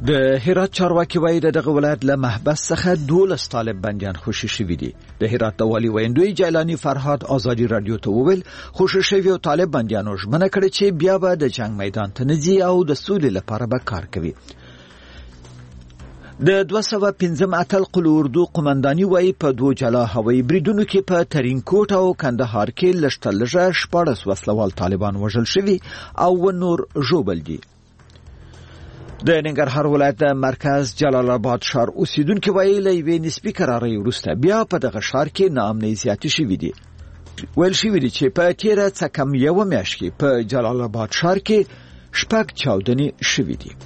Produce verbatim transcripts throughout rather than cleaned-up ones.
د هرات چارواکي وایي د دغه ولایت له محبس څخه دولس طالب بندیان خوشي شوي دي. د هرات د والي ویندوی جیلانی فرهاد ازادي رادیو ته وویل خوشي شوي طالب بندیانو ژمنه کړې چې بیا به د جنگ میدان ته نه ځي او د سولې لپاره به کار کوي. د دوه سوه پنځم اتل قل اردو قومنداني وایي په دوه جلا هوایي بریدونو کې په ترینکوټ او کندهار کې لشتلژه شپاړس وسلوال طالبان وژل شوي او نور ژوبل دي. د ننګرهار ولایت مرکز جلال آباد ښار اوسیدونکو وایي له یوې نسبي قرارې وروسته بیا په دغه ښار کې ناامنۍ زیاتې شوې دي. ویل شوي دي چې په تیره څه کم یوه میاشت کې په جلال آباد ښار کې شپږ چاودنې شوې دي.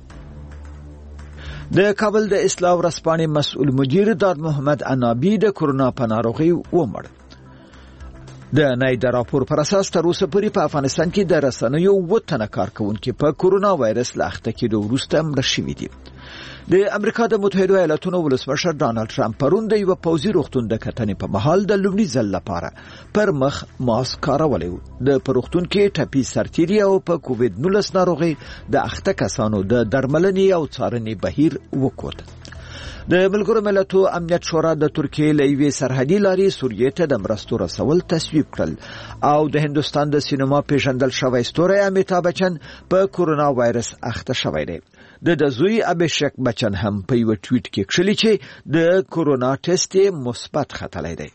د کابل د اصلاح ورځپاڼې مسؤل مدیر داد محمد عنابي د کورونا په ناروغۍ ومړ. د نای د راپور پر اساس تر اوسه پورې په افغانستان کې د رسنیو اووه تنه کارکونکي په کورونا وایرس له اخته کېدو وروسته مړه شوي دي. د امریکا د متحده ایالاتونو ولسمشر ډانلډ ټرمپ پرون د یو پوځي روغتون د کتنې په مهال د لومړي ځل لپاره پر مخ ماسک کارولی و. د پروغتون کې ټپي سرتیري او په کووډ نولس ناروغي د اخته کسانو د درملنې او څارنې بهیر وکړ. د ملګرو ملتونو امنیت شورا د ترکیې له یوې سرحدي لارې سوریې ته د مرستو رسول تصویب کړل او د هندوستان د سینما پیژندل شوی ستوری امیتاب بچن په کورونا وایرس اخته شوی دی. د د زوی ابهیشک بچن هم په یو ټویټ کې کړلی چې د کورونا ټیسټ مثبت ختلی دی.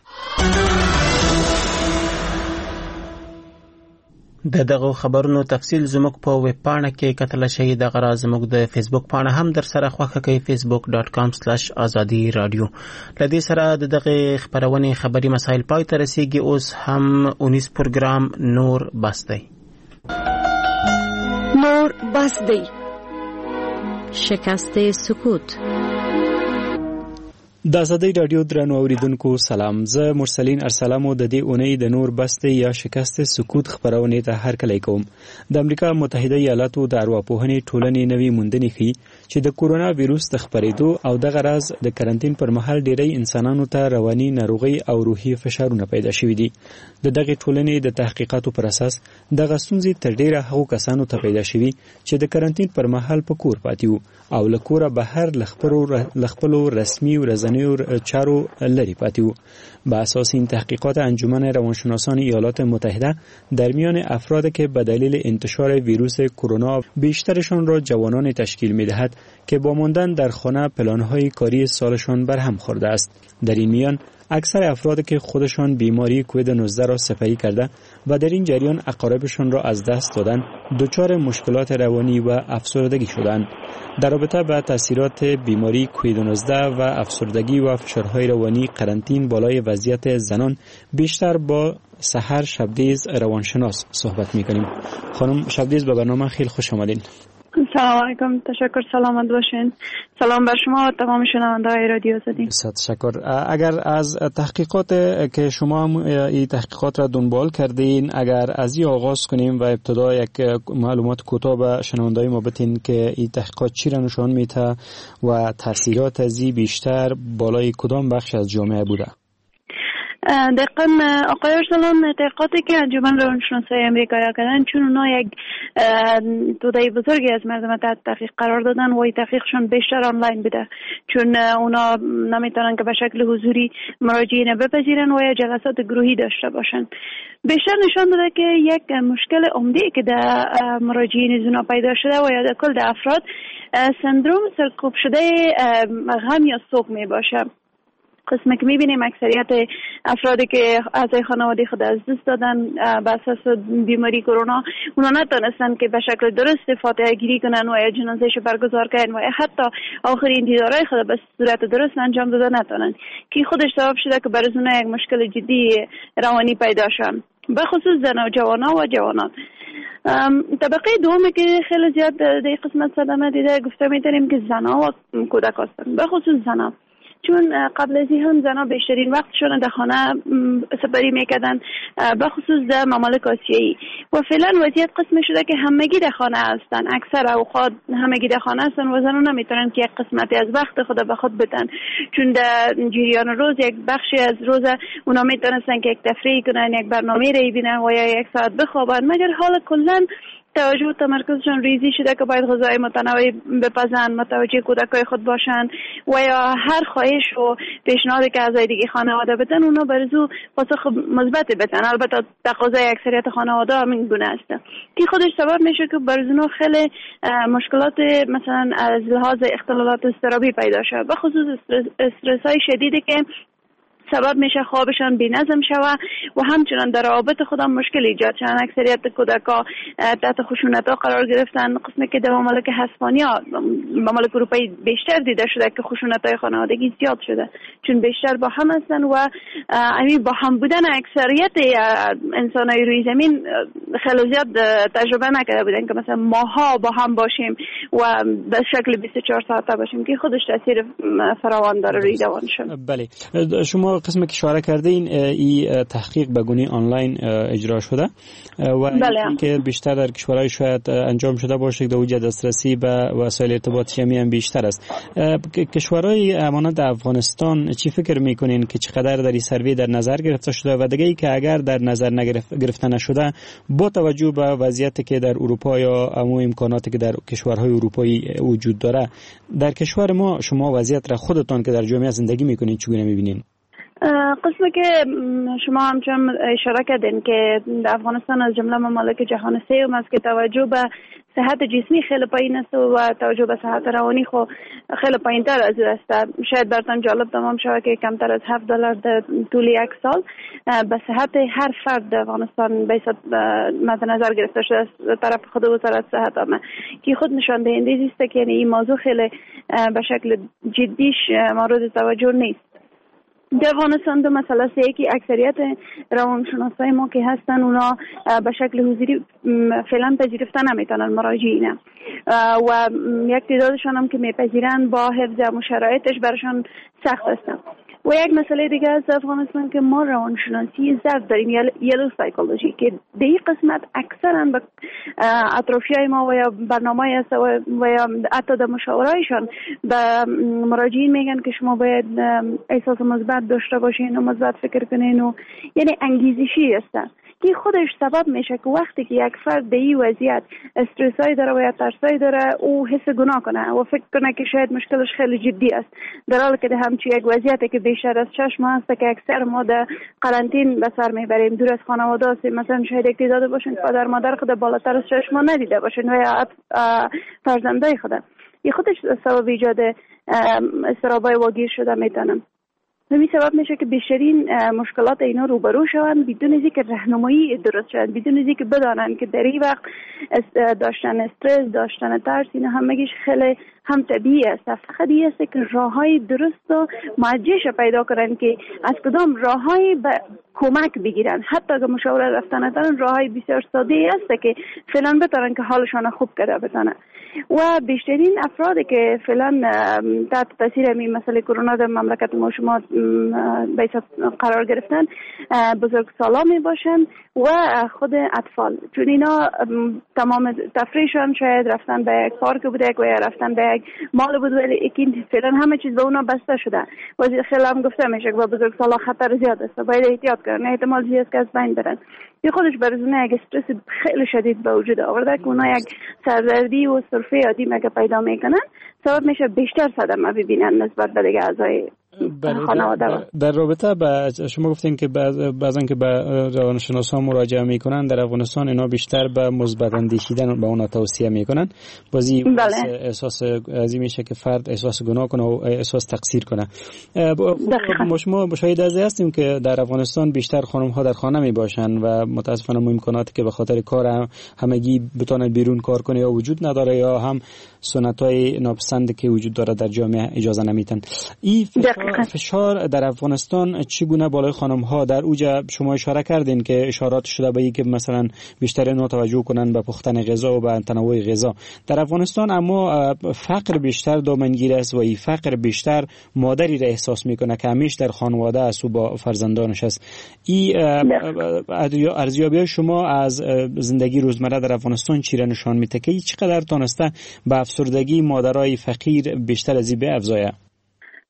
د دغه خبرونو تفصیل زموږ په ویب پاڼه کې کتل شي. د غراز زموږ د فیسبوک پاڼه هم در سره خوښه کوي facebook dot com slash azadi radio. لدې سره د دغه خبرونه خبري مسایل پای ته رسیدي. اوس هم اونیس پروګرام نور بس دی. نور بس دی. شکست سکوت. د آزادی رادیو درنو اوریدونکو سلام. زه مرسلین ارسلامو د دې اونۍ د نور بست یا شکست سکوت خبرونه ته هرکلی کوم. د امریکا متحده ایالاتو د ارواپوهنې ټولنې نوې موندنې ښيي چې د کورونا وایرس د خپرېدو او د غراز د کرنټین پر مهال ډېری انسانانو ته رواني ناروغي او روحي فشارونه پیدا شوي دي. د دغه ټولنې د تحقیقاتو پر اساس د غستونځي تر ډیره هغو کسانو ته پیدا شوي چې د کرنټین پر مهال په کور پاتې وو او له کوره بهر لخپلو رسمي ورځنیو چارو لري پاتې وو. با اساس این تحقیقات انجمن روانشناسان ایالات متحده در میان افراد که به دلیل انتشار ویروس کرونا بیشترشان را جوانان تشکیل می‌دهد که با ماندن در خانه پلان‌های کاری سالشان برهم خورده است. در این میان اکثر افراد که خودشان بیماری کووید نوزده را سپری کرده و در این جریان اقاربشان را از دست دادن دچار مشکلات روانی و افسردگی شدند. در رابطه با تاثیرات بیماری کووید نوزده و افسردگی و فشارهای روانی قرنطین بالای وضعیت زنان بیشتر با سحر شبدیز روانشناس صحبت می‌کنیم. خانم شبدیز به برنامه خیلی خوش آمدین. سلام علیکم. تشکر. سلامت باشین. سلام بر شما و تمام شنونده‌های رادیو آزادی. تشکر. اگر از تحقیقات که شما این تحقیقات را دنبال کردین اگر از این آغاز کنیم و ابتدا یک معلومات کوتاه به شنونده‌های ما بدین که این تحقیقات چی را نشان میده و تاثیرات از این بیشتر بالای کدام بخش از جامعه بوده؟ دقیقاً آقای ارسلان، تحقیقاتی که انجمن روانشناسای امریکایی کردن چون اونا یک توده بزرگی از مردم تحت تحقیق قرار دادن و این تحقیقشون بیشتر آنلاین بوده چون اونا نمیتونن که به شکل حضوری مراجعین بپذیرن و یا جلسات گروهی داشته باشن. بیشتر نشان داده که یک مشکل عمده که در مراجعین زونا پیدا شده و یا در کل در افراد سندروم سرکوب شده غم یا سوگ می باشه. قسمی که میبینیم اکثریت افرادی که اعضای خانواده خود از دست دادن به اساس بیماری کرونا اونا نتونستن که به شکل درست فاتحه گیری کنن و یا جنازه‌اش برگزار کنن و یا حتی آخرین دیدارهای خود به صورت درست انجام داده نتونن که خودش سبب شده که برای اونها یک مشکل جدی روانی پیدا شن، به خصوص زن و جوانا و جوانان. طبقه دومی که خیلی زیاد در قسمت صدمه دیده گفته میتونیم که زنها و کودک هستن، به خصوص زنها، چون قبل از این هم زنها بیشترین وقتشون در خانه سپری میکردن به خصوص در ممالک آسیایی و فعلا وضعیت قسمی شده که همگی در خانه هستن، اکثر اوقات همگی در خانه هستن و زنها نمیتونن که یک قسمتی از وقت خود به خود بدن چون در جریان روز یک بخشی از روز اونا میتونستن که یک تفریح کنن، یک برنامه رو ببینن و یا یک ساعت بخوابن، مگر حال کلا توجه و تمرکزشان ریزی شده که باید غذای متنوع بپزن، متوجه کودکای خود باشن و یا هر خواهش و پیشنهادی که اعضای دیگه خانواده بدن اونا برزو پاسخ مثبت بدن. البته تقاضای اکثریت خانواده همین گونه است که خودش سبب میشه که برزو خیلی مشکلات مثلا از لحاظ اختلالات اضطرابی پیدا شه، به خصوص استرس های شدیدی که سبب میشه خوابشان بی‌نظم شوه و همچنان در روابط خودم مشکل ایجاد شدن. اکثریت کودکا تحت خشونت‌ها قرار گرفتن، قسمی که در ممالک اسپانیا، ممالک اروپایی بیشتر دیده شده که خشونت‌های خانوادگی زیاد شده، چون بیشتر با هم هستن و همین با هم بودن اکثریت انسان‌های روی زمین خیلی زیاد تجربه نکرده بودن که مثلا ماها با هم باشیم و به شکل بیست و چهار ساعته باشیم که خودش تاثیر فراوان داره روی روانشون. بله، شما قسم که اشاره کردین این تحقیق به گونه آنلاین اجرا شده و بله. که بیشتر در کشورهای شاید انجام شده باشه که وجود دسترسی به وسایل ارتباطی هم بیشتر است. کشورهای امانت افغانستان چی فکر میکنین که چقدر در این سروی در نظر گرفته شده و دیگه ای که اگر در نظر نگرفته نشده با توجه به وضعیتی که در اروپا یا عموم امکاناتی که در کشورهای اروپایی وجود داره، در کشور ما شما وضعیت را خودتان که در جامعه زندگی میکنین چگونه میبینین؟ قسمی که شما همچنان اشاره کردین که افغانستان از جمله ممالک جهان سوم است که توجه به صحت جسمی خیلی پایین است و توجه به صحت روانی خو خیلی پایین‌تر از او است. شاید براتون جالب تمام شود که کمتر از هفت دلار در طول یک سال به صحت هر فرد در افغانستان به مد نظر گرفته شده از طرف خود وزارت صحت آمد که خود نشان دهنده است که این موضوع خیلی به شکل جدیش مورد توجه نیست. در افغانستان دو مسئله است. یکی اکثریت روانشناسای ما که هستن اونا به شکل حضوری فعلا پذیرفته نمیتونن مراجعین و یک تعدادشان هم که میپذیرن با حفظ مشرایطش برشان سخت است. و یک مسئله دیگه از افغانستان که ما روانشناسی ضعف داریم، یلو سایکولوژی، که در این قسمت اکثرا به اطرافیای ما و یا برنامه‌ای است و یا حتی در مشاورهایشان به مراجعین میگن که شما باید احساس مثبت داشته باشین و مثبت فکر کنین و یعنی انگیزشی هستن که خودش سبب میشه که وقتی که یک فرد به این وضعیت استرسای داره و یا ترسای داره او حس گناه کنه و فکر کنه که شاید مشکلش خیلی جدی است، در حالی که همچی یک وضعیتی که بیشتر از شش ماه است که اکثر ما در قرنطین به سر میبریم، دور از خانواده هستیم، مثلا شاید یک تعداد باشن پدر مادر خود بالاتر از شش ماه ندیده باشن و یا فرزندای خود، این خودش سبب ایجاد استرابای واگیر شده میتونم. همین سبب میشه که بیشترین مشکلات اینا روبرو شوند بدون از اینکه راهنمایی درست شد، بدون از اینکه بدانن که در این وقت داشتن استرس، داشتن ترس، اینا همگیش خیلی هم طبیعی است. فقط این است که راههای درست و موجهش پیدا کنن که از کدام راههای به کمک بگیرن، حتی اگه مشاوره رفتن ندارن راههای بسیار ساده است که فعلا بتونن که حالشان خوب کرده بتونن. و بیشترین افرادی که فعلا تحت تاثیر همین مسئله کرونا در مملکت ما شما بیشتر قرار گرفتن بزرگ سالا باشن و خود اطفال، چون اینا تمام تفریحشان شاید رفتن به یک پارک بوده و یا رفتن به یک مال بود، ولی اکین فعلا همه چیز به اونا بسته شده و خیلی هم گفته میشه که با بزرگ سالا خطر زیاد است، باید احتیاط کنن، احتمال زیاد که از بین برن. این خودش برزونه یک استرس خیلی شدید به وجود آورده که اونا یک سردردی و سرفه عادی مگه پیدا میکنن، سبب میشه بیشتر صدمه ببینن نسبت به دیگه اعضای خانواده. در رابطه با شما گفتین که بعضن که به روانشناسا مراجعه میکنن، در افغانستان اینا بیشتر به مثبت اندیشیدن به اونا توصیه میکنن، بازی بله. احساس ازی میشه که فرد احساس گناه کنه و احساس تقصیر کنه. ما شما شاهد از هستیم که در افغانستان بیشتر خانم ها در خانه می باشن و متاسفانه امکاناتی که به خاطر کار هم همگی بتونن بیرون کار کنه یا وجود نداره یا هم سنت‌های ناپسند که وجود داره در جامعه اجازه نمیدن. این فشار در افغانستان چگونه بالای خانم ها در اوجا شما اشاره کردین که اشارات شده به اینکه مثلا بیشتر اینا توجه کنن به پختن غذا و به تنوع غذا در افغانستان، اما فقر بیشتر دامنگیر است و این فقر بیشتر مادری را احساس میکنه که همیشه در خانواده است و با فرزندانش است. این ارزیابی شما از زندگی روزمره در افغانستان چی را نشان میده که چقدر تونسته به افسردگی مادرای فقیر بیشتر از این به افزایه؟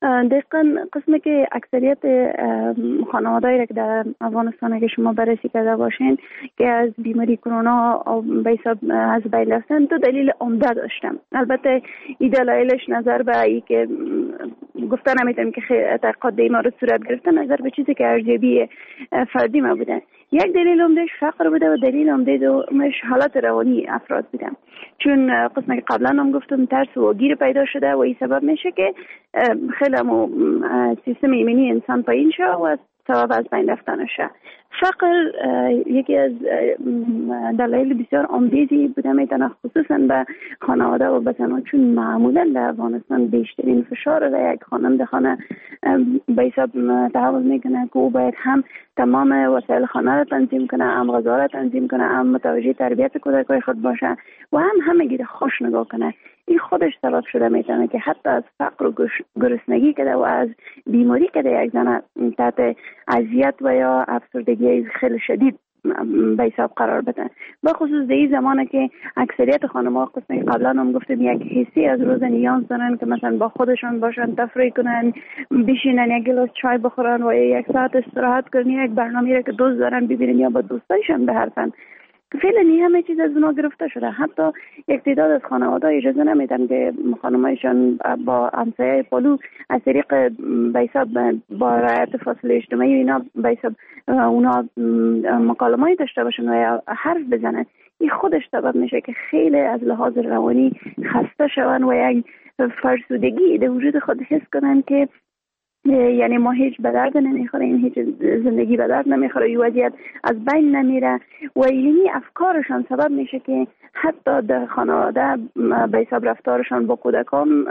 دقیقاً قسمی که اکثریت خانواده‌ای را که در افغانستان که شما بررسی کرده باشین که از بیماری کرونا به حساب از بین رفتن، دو دلیل عمده داشتم. البته این دلایلش نظر به ای که گفتن نمیتونم که تحقیقات به ما رو صورت گرفته، نظر به چیزی که ارزیابی فردی ما بوده. یک دلیل عمدهش فقر بوده و دلیل عمده دومش حالت روانی افراد بوده. چون قسمی که قبلا هم گفتم ترس و گیر پیدا شده و این سبب میشه که خیلی همو سیستم ایمنی انسان پایین شه و سبب از بین رفتنشه. فقر یکی از دلایل بسیار عمده بوده میتونه، خصوصا به خانواده و بزنان، چون معمولا در افغانستان بیشترین فشار را یک خانم خانه به حساب تحمل میکنه که او باید هم تمام وسایل خانه را تنظیم کنه، هم غذا را تنظیم کنه، هم متوجه تربیت کودکای خود باشه و هم همگی را خوش نگاه کنه. این خودش سبب شده میتونه که حتی از فقر و گرسنگی کده و از بیماری کده یک زن تحت اذیت و یا افسردگی خیلی شدید به حساب قرار بدن. به خصوص در این زمانه که اکثریت خانم‌ها قسمی قبلا هم گفتم یک حسی از روز نیاز دارن که مثلا با خودشان باشن، تفریح کنن، بشینن یک گلاس چای بخورن و یک ساعت استراحت کنن، یک برنامه‌ای را که دوست دارن ببینن یا با دوستایشان بحرفن. فعلا این همه چیز از اونا گرفته شده. حتی یک تعداد از خانواده اجازه نمیدن که خانمایشان با همسایه پالو از طریق به حساب با رعایت فاصله اجتماعی اینا به حساب اونا مکالمه‌ای داشته باشن و یا حرف بزنن. این خودش سبب میشه که خیلی از لحاظ روانی خسته شون و یک فرسودگی در وجود خود حس کنن که یعنی ما هیچ به درد نمیخوره، این هیچ زندگی به درد نمیخوره، این وضعیت از بین نمیره و اینی افکارشان سبب میشه که حتی در خانواده به حساب رفتارشان با کودکان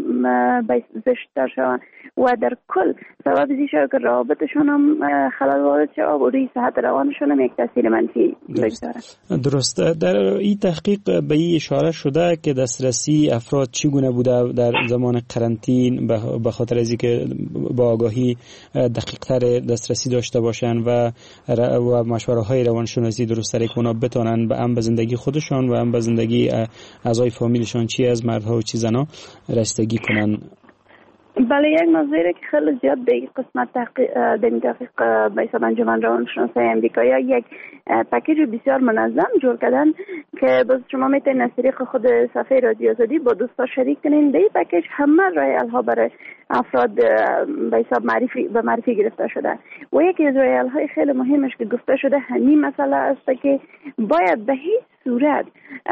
زشت‌تر شوند و در کل سبب میشه که روابطشان هم خلل وارد شه و روی صحت روانشان هم یک تاثیر منفی بگذاره. درست. در این تحقیق به این اشاره شده که دسترسی افراد چگونه بوده در زمان قرنطین به خاطر از اینکه با آگاهی دقیق‌تر دسترسی داشته باشن و و مشوره‌های روانشناسی درست‌تری که اونا بتونن به هم به زندگی خودشان و هم به زندگی اعضای فامیلشان، چی از مردها و چی زنها، رسیدگی کنن. بله، یک موضوعی که خیلی زیاد به این قسمت تحقیق در این تحقیق به حساب انجمن روانشناسی امریکایی یک پکیج بسیار منظم جور کردن که باز شما میتونید از طریق خود صفحه رادیو آزادی با دوستا شریک کنین. در این پکیج همه رایل ها برای افراد به حساب معرفی به معرفی گرفته شده و یکی از رایل های خیلی مهمش که گفته شده همین مسئله است که باید به هیچ صورت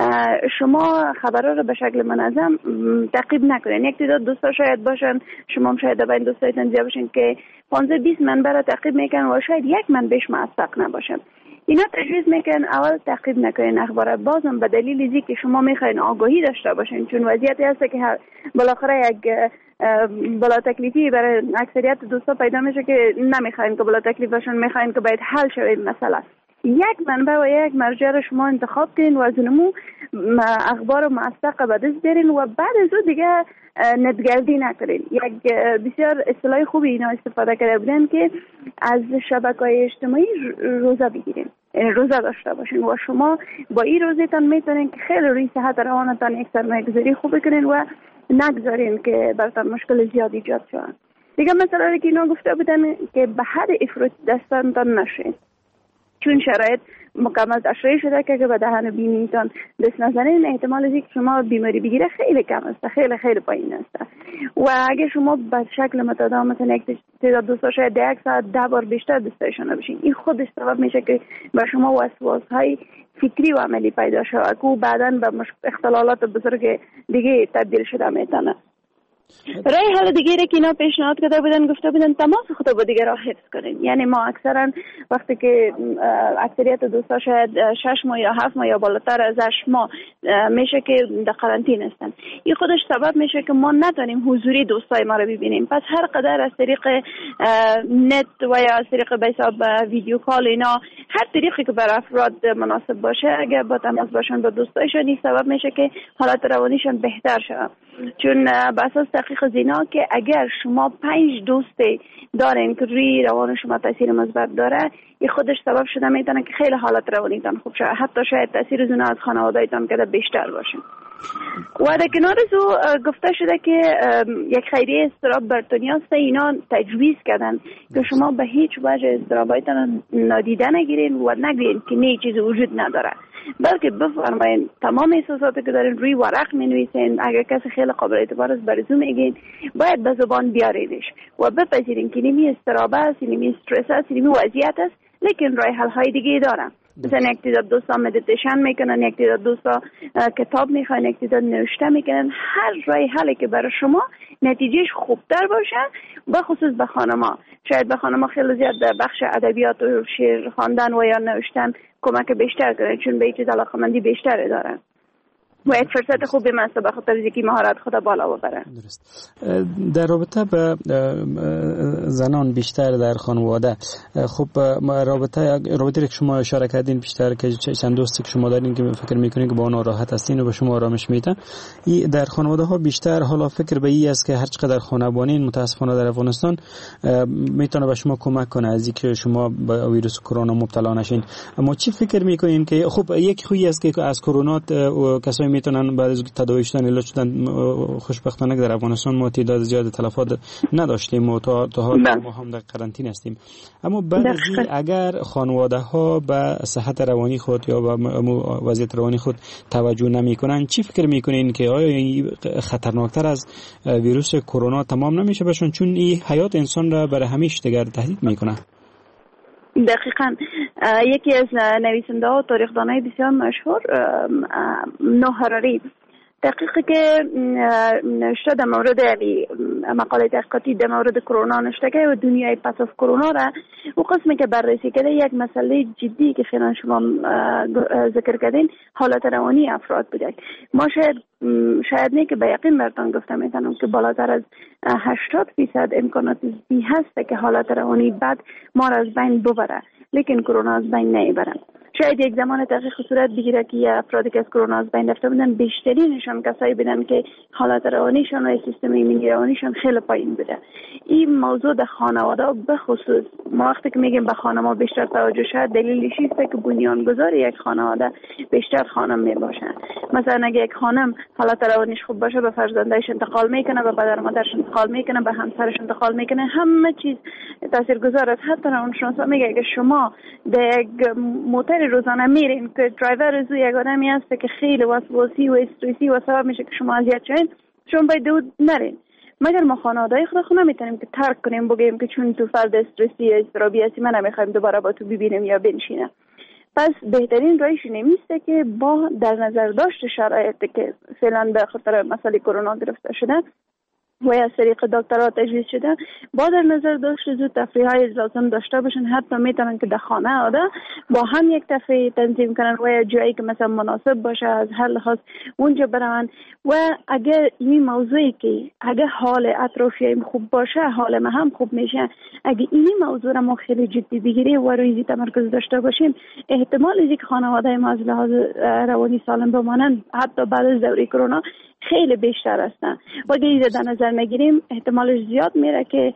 شما خبرها رو به شکل منظم تعقیب نکنین. یک تعداد دوستا شاید باشن، شما شاید در بین دوستایتون زیاد باشین که پانزده بیست منبع رو تعقیب میکنن و شاید یک منبعش موثق نباشه. اینا تجویز میکنن اول تعقیب نکنین اخبار، بازم به دلیل اینکه که شما میخواین آگاهی داشته باشین، چون وضعیتی هست که بالاخره یک بلا تکلیفی برای اکثریت دوستا پیدا میشه که نمیخواین که بلا تکلیف باشن، میخواین که باید حل شه این مسئله. یک منبع و یک مرجع رو شما انتخاب کنین و از اونمو اخبار موثق به دست بیارین و بعد از اون دیگه نتگردی نکنین. یک بسیار اصطلاح خوبی اینا استفاده کرده بودن که از شبکه‌های اجتماعی روزه بگیرین، روزه داشته باشین و شما با این روزتان میتونین که خیلی روی صحت روانتان یک سرمایه‌گذاری خوب کنین و نگذارین که براتون مشکل زیاد ایجاد شود. دیگه مثلا که اینا گفته بودن که به حد افراط دستتان نشین، چون شرایط مکمل تشریح شده که به دهن بینیتان دست نزنین، احتمال از اینکه شما بیماری بگیره خیلی کم است، خیلی خیلی پایین است و اگه شما به شکل متداوم مثلا یک تعداد دوستا شاید یک ساعت ده بار بیشتر دوستایشان بشین، این خودش سبب میشه که به شما وسواس‌های فکری و عملی پیدا شود که بعداً به اختلالات بزرگ دیگه تبدیل شده میتونه. رای حل دیگری که اینا پیشنهاد کرده بودن، گفته بودن تماس خود با دیگران حفظ کنین. یعنی ما اکثرا وقتی که اکثریت دوستا شاید شش ماه یا هفت ماه یا بالاتر از هشت ماه میشه که در قرنطینه هستن، این خودش سبب میشه که ما نتونیم حضوری دوستای ما رو ببینیم. پس هر قدر از طریق نت و یا از طریق به حساب ویدیو کال اینا، هر طریقی که برای افراد مناسب باشه، اگر با تماس باشن با دوستایشون، این سبب میشه که حالت روانیشون بهتر شه. چون به اساس تحقیق زینا که اگر شما پنج دوست دارین که روی روان شما تاثیر مثبت داره، این خودش سبب شده میتونه که خیلی حالت روانیتان خوب شه، حتی شاید تاثیر زینا از خانواده‌تان که بیشتر باشه. و در کنار از گفته شده که یک خیریه اضطراب بر دنیا است، اینا تجویز کردن که شما به هیچ وجه اضطرابایتان نادیده نگیرین و نگوین که نه چیزی وجود نداره، بلکه بفرمایین تمام احساساتی که دارین روی ورق می نویسین. اگر کسی خیلی قابل اعتبار است برزو میگین، باید به زبان بیارینش و بپذیرین که نیمی اضطراب است، نیمی استرس است، نیمی وضعیت است، لیکن راه حل های دیگه دارن. مثلا یک تعداد دوستا مدیتیشن میکنن، یک تعداد دوستا کتاب میخوان، یک تعداد نوشته میکنن. هر راه حلی که برای شما نتیجهش خوبتر باشه، بخصوص به خانما. شاید به خانما خیلی زیاد در بخش ادبیات و شعر خواندن و یا نوشتن کمک بیشتر کنه، چون به این چیز علاقه‌مندی بیشتری دارن و یک فرصت خوبی مثل به خاطر اینکه مهارت خود بالا ببره. درست. در رابطه به زنان بیشتر در خانواده، خب رابطه رابطه که شما اشاره کردین بیشتر که چند دوستی که شما دارین که فکر میکنین که با اون راحت هستین و به شما آرامش میده، این در خانواده ها بیشتر حالا فکر به این است که هر چقدر خانواده‌بانین متاسفانه در افغانستان میتونه به شما کمک کنه از اینکه شما به ویروس کرونا مبتلا نشین. اما چی فکر میکنین که خب یک خویی است که از کرونا کسایی میتونن بعد از تداوی شدن علاج شدن؟ خوشبختانه در افغانستان ما تعداد زیاد تلفات نداشتیم و تا تا حال ما هم در قرنطینه هستیم. اما بعد از این اگر خانواده ها به صحت روانی خود یا به وضعیت روانی خود توجه نمیکنن، چی فکر میکنین که آیا این خطرناکتر از ویروس کرونا تمام نمیشه بشون، چون این حیات انسان را برای همیشه دیگر تهدید میکنه؟ دقیقاً یکی از نویسنده ها و تاریخ‌دانای بسیار مشهور نوح هراری دقیقی که نوشته در مورد مقاله تحقیقاتی در مورد کرونا نوشته که و دنیای پس از کرونا را و قسمی که بررسی کرده یک مسئله جدی که خیلی شما ذکر کردین حالت روانی افراد بوده. ما شاید شاید نه که به یقین براتون گفته میتونم که بالاتر از هشتاد درصد امکانات زی هست که حالت روانی بد ما را از بین ببره، لیکن کرونا از بین نمیبره. شاید یک زمان تحقیق صورت بگیره که افرادی که از کرونا از بین رفته بودن بیشترینشان کسایی بودن که حالت روانیشان و سیستم ایمنی روانیشان خیلی پایین بوده. این موضوع در خانواده به خصوص ما وقتی که میگیم به خانواده بیشتر توجه شد، دلیلش است که بنیانگذار یک خانواده بیشتر خانم میباشه. مثلا اگه یک خانم حالت روانیش خوب باشه، به فرزندایش انتقال میکنه، به پدر مادرش انتقال میکنه، به همسرش انتقال میکنه، همه چیز تاثیرگذار است. حتی روانشناسا میگه که شما در یک موتور روزانه میرین که درایور از یک آدمی هست که خیلی وسواسی و استرسی و سبب میشه که شما اذیت شین، شما باید دود نرین. مگر ما خانواده‌ای خود خود نمیتونیم که ترک کنیم بگیم که چون تو فرد استرسی یا اضطرابی هستی من نمیخوایم دوباره با تو ببینیم یا بنشینم. پس بهترین راهش نمیسته که با در نظر داشت شرایطی که فعلا به خاطر مسئله کرونا گرفته شده و از طریق دکترها تجویز شده، با در نظر داشت زود تفریح‌های لازم داشته باشن. حتی میتونن که در خانه آده با هم یک تفریح تنظیم کنن و یا جایی که مثلا مناسب باشه از هر لحاظ اونجا برن. و اگر این موضوعی که اگر حال اطرافیان خوب باشه حال ما هم خوب میشه، اگر این موضوع را ما خیلی جدی بگیریم و روی تمرکز داشته باشیم، احتمال اینکه خانواده ما از لحاظ روانی سالم بمانند حتی بعد از دوره کرونا خیلی بیشتر هستن. و اگر این در نظر نگیریم احتمالش زیاد میره که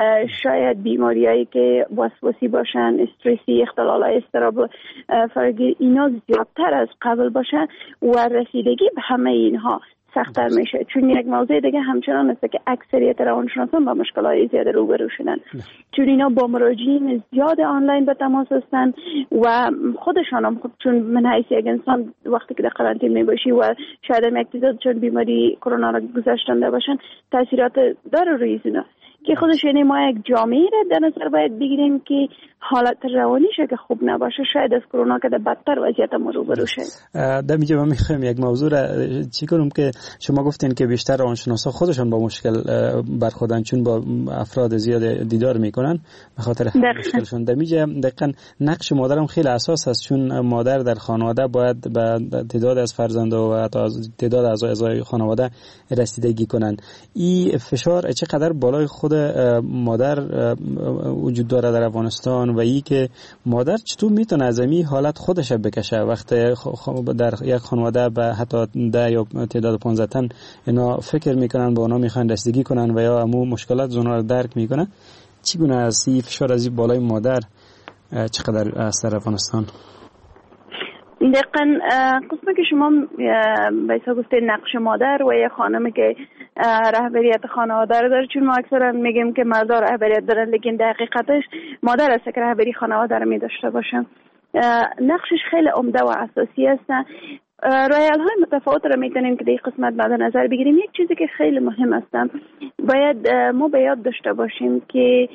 شاید بیماریایی که وسواسی باشن، استرسی، اختلالای اضطراب فرگیر، اینا زیادتر از قبل باشن و رسیدگی به همه اینها سخت‌تر میشه. چون یک موضوع دیگه همچنان است که اکثریت روانشناسان با مشکلات زیاد روبرو شدن، چون اینا با مراجعین زیاد آنلاین به تماس هستن و خودشان هم خود چون من حیث یک انسان وقتی که در قرنطینه میباشی و شاید هم یک تعداد چون بیماری کرونا را گذشتنده باشن تاثیرات داره روی اینا که خودش. یعنی ما یک جامعه را در نظر باید بگیریم که حالت روانیش که خوب نباشه شاید از کرونا که در بدتر وضعیت ما روبرو شه. در اینجا من میخوایم یک موضوع را چی کنم که شما گفتین که بیشتر روانشناسا خودشان با مشکل برخوردن چون با افراد زیاد دیدار میکنن به خاطر مشکلشون. در اینجا دقیقاً نقش مادرم خیلی اساس است، چون مادر در خانواده باید به تعداد از فرزندان و تعداد از اعضای خانواده رسیدگی کنن. این فشار چقدر بالای خود مادر وجود داره در افغانستان و ای که مادر چطور میتونه از این حالت خودش بکشه وقتی در یک خانواده به حتی ده یا تعداد پانزده تن اینا فکر میکنن با اونا میخوان رسیدگی کنن و یا امو مشکلات زونا رو درک میکنن. چی گونه از این فشار از این بالای مادر چقدر از در افغانستان؟ دقیقاً قسمی که شما بایستا گفته نقش مادر و یه خانمی که رهبریت خانواده رو داره، چون ما اکثرا میگیم که مردا رهبریت دارن، لیکن در حقیقتش مادر است که رهبری خانواده رو می داشته باشه. نقشش خیلی عمده و اساسی است. رایل های متفاوت رو میتونیم که در این قسمت مد نظر بگیریم. یک چیزی که خیلی مهم است، باید ما به یاد داشته باشیم که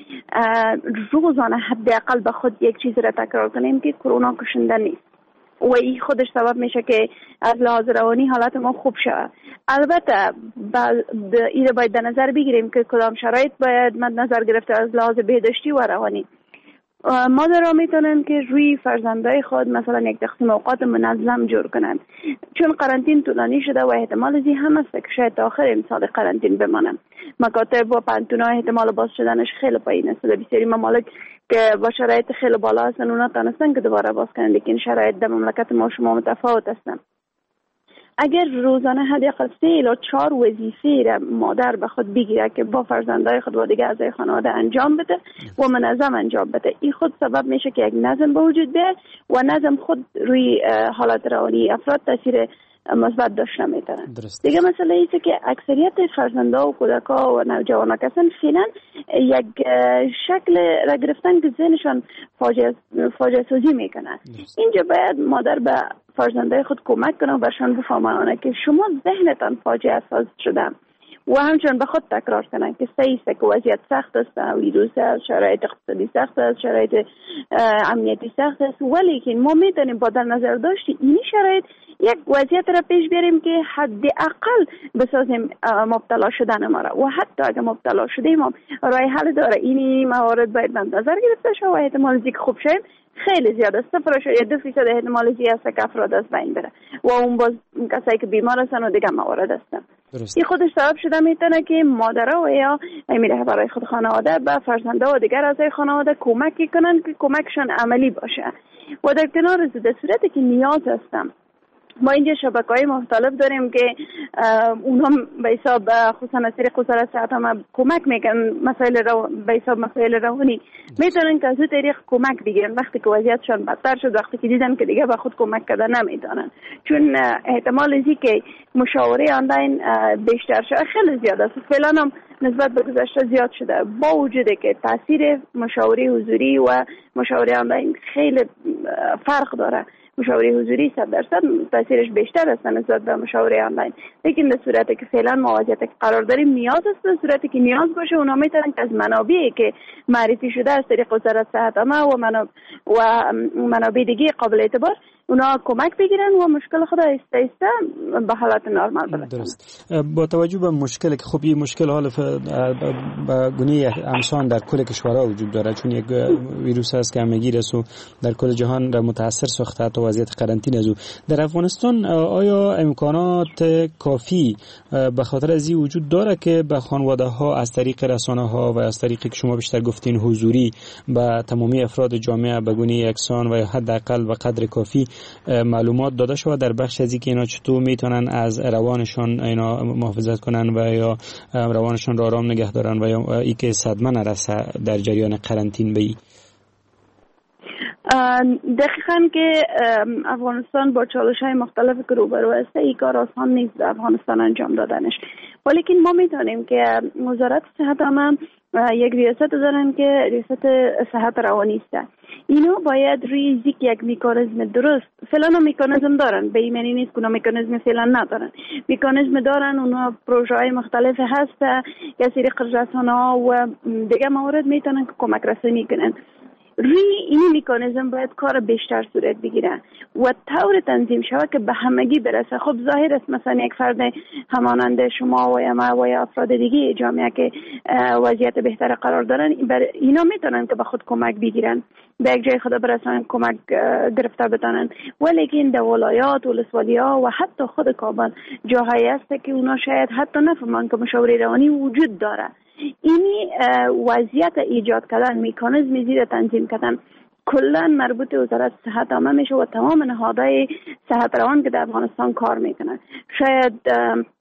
روزانه حداقل به خود یک چیز را تکرار کنیم که کرونا کشنده نیست و این خودش سبب میشه که از لحاظ روانی حالت ما خوب شود. البته این را باید در نظر بگیریم که کدام شرایط باید مد نظر گرفته از لحاظ بهداشتی و روانی. مادرها میتونن که روی فرزندای خود مثلا یک تقسیم اوقات منظم جور کنن، چون قرنطین طولانی شده و احتمال زی هم است که شاید تا آخر امسال قرنطین بمانن. مکاتب و پانتونا احتمال باز شدنش خیلی پایین است. در بسیاری ممالک که با شرایط خیلی بالا هستن اونا تانستن که دوباره باز کنن، لیکن شرایط در مملکت ما شما متفاوت هستن. اگر روزانه حداقل سه الی چهار وظیفه را مادر به خود بگیره که با فرزندای خود و دیگه اعضای خانواده انجام بده و منظم انجام بده، این خود سبب میشه که یک نظم به وجود بیاد و نظم خود روی حالت روانی افراد تاثیر مثبت داشته میتونن. دیگه مسئله ایست که اکثریت فرزندا و کودکا و نوجوانا کسان فعلا یک شکل را گرفتن که ذهنشان فاجعه فاجعه سازی میکنن. اینجا باید مادر به فرزندای خود کمک کنه و برشان بفهمانه که شما ذهنتان فاجعه ساز شده و همچنان به خود تکرار کنن که سعی است که وضعیت سخت است، ویروس است، شرایط اقتصادی سخت است، شرایط امنیتی سخت است، ولی که ما میتونیم با در نظر داشتی این شرایط یک وضعیت را پیش بیاریم که حداقل بسازیم مبتلا شدن ما را، و حتی اگر مبتلا شدیم هم راه حل داره. این موارد باید در نظر گرفته شود و احتمال زی که خوب شیم خیلی زیاد است. صفر و دو فیصد احتمال زی است که افراد از بین بره و اون باز کسایی که بیمار هستن و دیگه موارد هستن. این خودش سبب شده میتونه که مادرها و یا امیره برای خود خانواده به فرزنده و دیگر اعضای خانواده کمکی کنن که کمکشان عملی باشه و در کنار از در صورتی که نیاز هستن. ما اینجا شبکه‌های مختلف داریم که اونها به حساب خصوصا از طریق وزارت صحت هم کمک میکنن، مسائل رو به حساب مسائل روانی میتونن که از اون طریق کمک بگیرن وقتی که وضعیتشان بدتر شد، وقتی که دیدن که دیگه به خود کمک کردن نمیتونن. چون احتمال ازی که مشاوره آنلاین بیشتر شده خیلی زیاد است. فعلا هم نسبت به گذشته زیاد شده، با وجودی که تاثیر مشاوره حضوری و مشاوره آنلاین خیلی فرق داره. مشاوره حضوری صد درصد تاثیرش بیشتر است نسبت به مشاوره آنلاین، لیکن در صورتی که فعلا موضوعیت که قرار داریم نیاز است، در صورتی که نیاز باشه اونا میتونن که از منابعی که معرفی شده از طریق وزارت صحت عامه و منابع و منابع دیگه قابل اعتبار اونا کمک بگیرن و مشکل خود آهسته آهسته به حالت نرمال برسن. درست. با توجه به مشکلی که خب این مشکل حال به گونه همسان در کل کشورها وجود داره، چون یک ویروس است که همگیر است و در کل جهان را متاثر ساخته تا وضعیت قرنطینه از او. در افغانستان آیا امکانات کافی به خاطر از این وجود داره که به خانواده ها از طریق رسانه ها و از طریقی که شما بیشتر گفتین حضوری به تمامی افراد جامعه به گونه یکسان و حداقل به قدر کافی معلومات داده شود در بخش از اینکه اینا چطور میتونن از روانشان اینا محافظت کنن و یا روانشان را آرام نگه دارن و یا ای که صدمه نرسه در جریان قرنطینه بی؟ دقیقاً که افغانستان با چالش‌های مختلفی که روبرو است، این کار آسان نیست در افغانستان انجام دادنش، ولیکن ما می‌دانیم که وزارت صحت عامه یک ریاست دارن که ریاست صحت روانی است. اینا باید روی زیک یک میکانیزم درست، فعلا میکانیزم دارن، به این معنی نیست که میکانیزم فعلا ندارن، میکانیزم دارن، اونا پروژه‌های مختلف هست که از طریق رسانه‌ها و دیگه موارد میتونن که کمک رسانی کنن. روی این میکانیزم باید کار بیشتر صورت بگیره و طور تنظیم شود که به همگی برسه. خب ظاهر است مثلا یک فرد همانند شما و یا ما و یا افراد دیگه جامعه که وضعیت بهتر قرار دارن، اینا میتونن که به خود کمک بگیرن، به یک جای خود برسن، کمک گرفته بتونن. ولیکن در ولایات و ولسوالی‌ها و حتی خود کابل جاهایی هست که اونا شاید حتی نفهمن که مشاوره روانی وجود داره. اینی وضعیت ایجاد کردن، میکانیزم زیر تنظیم کردن کلا مربوط به وزارت صحت عامه میشه و تمام نهادهای صحت روان که در افغانستان کار میکنن. شاید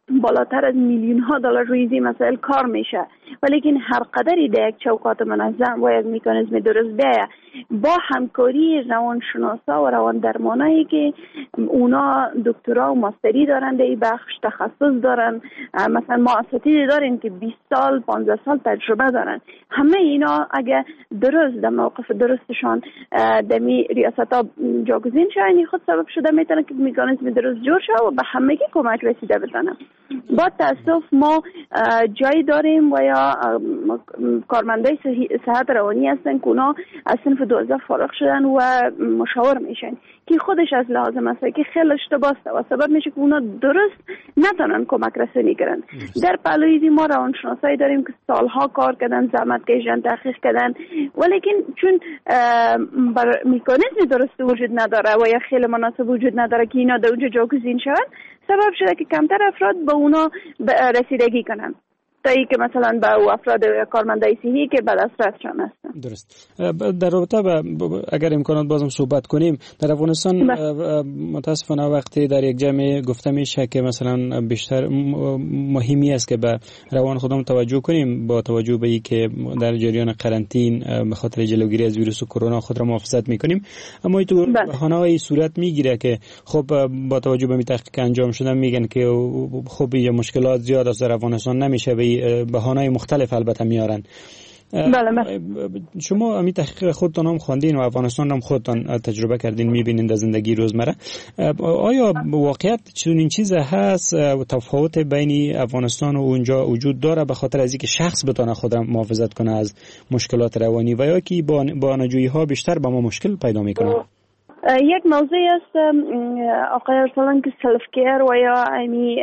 بالاتر از میلیون ها دلار روی این مسائل کار میشه، ولیکن هر قدری در یک چوکات منظم و یک مکانیزم درست بیایه با همکاری روانشناسا و روان درمانایی که اونا دکترا و ماستری دارن در این بخش، تخصص دارن، مثلا ما اساتید داریم که بیست سال پانزده سال تجربه دارن، همه اینا اگه درست در موقف درستشان در می ریاست ها جاگزین شدن خود سبب شده میتونه که مکانیزم درست جور شه و به همگی کمک رسیده بتونه. با تاسف ما جایی داریم و یا کارمندای صحت روانی هستن که اونا از صنف دوازده فارغ شدن و مشاور میشن که خودش از لحاظ مسلکی خیلی اشتباه است و سبب میشه که اونا درست نتونن کمک رسانی کنن. در پلوی ما روانشناسایی داریم که سالها کار کردن، زحمت کشیدن، تحقیق کردن، ولیکن چون بر مکانیزم درست وجود نداره و یا خیلی مناسب وجود نداره که اینا در اونجا جاگزین شون، سبب شده که کمتر افراد به اونا رسیدگی کنن تا ای که مثلا با افراد کارمندای صحی که به دسترسشان هستن. درست. در رابطه با اگر امکانات بازم صحبت کنیم، در افغانستان متاسفانه وقتی در یک جمع گفته میشه که مثلا بیشتر مهمی است که به روان خودمون توجه کنیم با توجه به این که در جریان قرنطین به خاطر جلوگیری از ویروس کرونا خود را محافظت میکنیم، اما تو بهانه‌ای صورت میگیره که خب با توجه به تحقیق انجام شده میگن که خب یه مشکلات زیاد از در افغانستان نمیشه، بهانه‌های مختلف البته میارن. بله بله. شما امی تحقیق خودتان هم خواندین و افغانستان هم خودتان تجربه کردین، میبینین در زندگی روزمره. آیا واقعیت چنین چیز هست تفاوت بین افغانستان و اونجا وجود داره به خاطر از اینکه شخص بتونه خود را محافظت کنه از مشکلات روانی و یا که با بهانه‌جویی ها بیشتر به ما مشکل پیدا میکنه؟ یک موضوعی است آقای ارسلان که سلف کیر و یا امی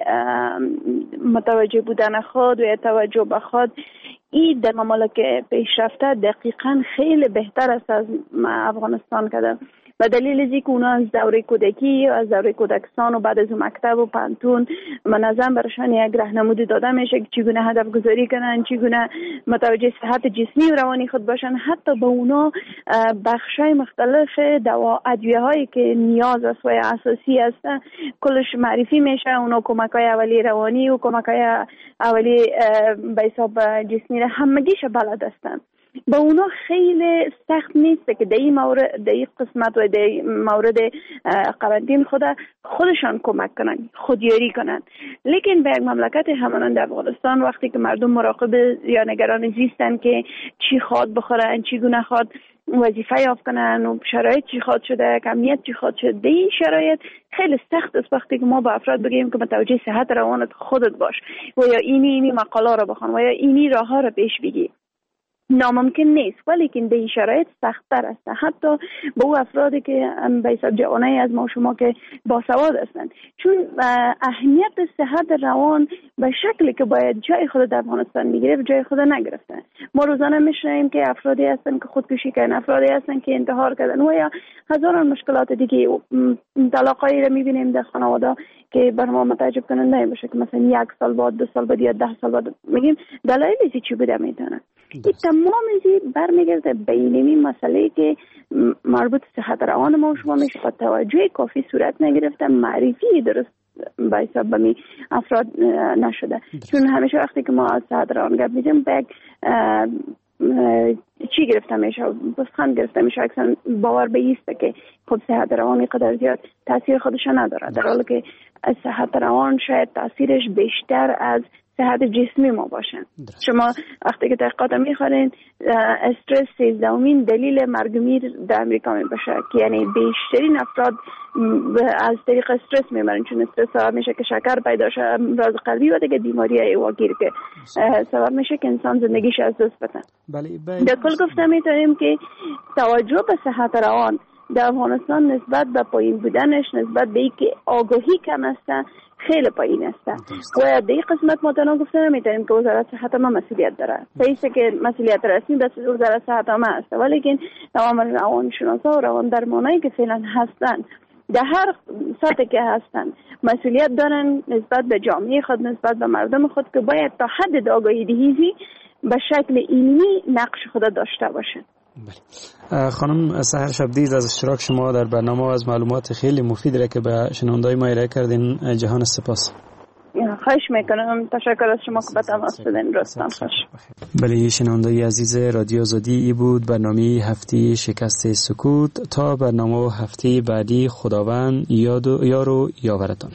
متوجه بودن خود و یا توجه به خود، این در ممالک پیشرفته دقیقاً خیلی بهتر است از افغانستان کده و دلیل از اینکه اونا از دوره کودکی از دوره کودکستان و بعد از مکتب و پانتون منظم برشان یک راهنمایی داده میشه که چگونه هدف گذاری کنن، چگونه متوجه صحت جسمی و روانی خود باشن. حتی به اونا بخشای مختلف دوا ادویه هایی که نیاز است و اساسی است کلش معرفی میشه. اونا کمک های اولیه روانی و کمک های اولیه به حساب جسمی همگیش بلد هستن. با اونا خیلی سخت نیست که در این مورد در این قسمت و در مورد قرنطین خود خودشان کمک کنن، خودیاری کنن. لیکن به یک مملکت همانند افغانستان وقتی که مردم مراقب یا نگران زیستن که چی خواد بخورن، چی گونه خواد وظیفه یافت کنن و شرایط چی خواد شده، کمیت چی خواد شده، در این شرایط خیلی سخت است وقتی که ما با افراد بگیم که متوجه صحت روانت خودت باش و یا اینی اینی مقاله رو بخون و یا اینی راه ها رو پیش بگی. ناممکن نیست، ولی که به این شرایط سخت‌تر است حتی با او افرادی که به حساب جوانای از ما شما که باسواد هستند، چون اهمیت صحت روان به شکلی که باید جای خود در افغانستان میگیره به جای خود نگرفته. ما روزانه میشنویم که افرادی هستن که خودکشی کردن، افرادی هستن که انتحار کردن و یا هزاران مشکلات دیگه. طلاقایی رو میبینیم در خانواده که بر ما متعجب کننده نمیشه که مثلا یک سال بعد، دو سال بعد یا ده سال بعد میگیم دلایلی چی بوده میتونه. این تمام چیزی برمیگرده به این مسئله که مربوط صحت روان ما شما میشه با توجه کافی صورت نگرفته، معرفی درست به حساب بمی افراد نشده. چون همیشه وقتی که ما از صحت روان گپ میزنیم به یک چی گرفته میشه، بسخند گرفته میشه، اکثر باور به ایسته که خب صحت روانی قدر زیاد تاثیر خودش نداره، در حالی که صحت روان شاید تاثیرش بیشتر از صحت جسمی ما باشن. شما وقتی که تحقیقات میخورین استرس سیزدهمین دلیل مرگ میر در امریکا میباشه که یعنی بیشترین افراد از طریق استرس میمرن، چون استرس سبب میشه که شکر پیدا شه، امراض قلبی و دیگه بیماری ایواگیر که سبب میشه که انسان زندگیش از دست بده. در کل گفته میتونیم که توجه به صحت روان در افغانستان نسبت به پایین بودنش، نسبت به اینکه آگاهی کم است، خیلی پایین است و در این قسمت ما تنها گفته نمیتونیم که وزارت صحت ما مسئولیت داره. صحیحه که مسئولیت رسمی دست وزارت صحت ما است، ولی که تمام روانشناسا و روان درمانایی که فعلا هستن در هر سطحی که هستن مسئولیت دارن نسبت به جامعه خود، نسبت به مردم خود که باید تا حد آگاهی دهی به شکل علمی نقش خود داشته باشن. بله. خانم سحر شبدیز از اشتراک شما در برنامه و از معلومات خیلی مفید را که به شنوندای ما ارائه کردین جهان سپاس. خواهش میکنم. تشکر از شما که به تماس دادین. روزتان خوش. بله، شنونده عزیز رادیو آزادی، ای بود برنامه هفته شکست سکوت. تا برنامه هفته بعدی، خداوند یاد و یار و یاورتان.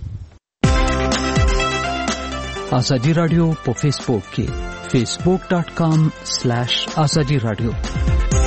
آزادی رادیو په فیسبوک کې facebook.com/azadi radio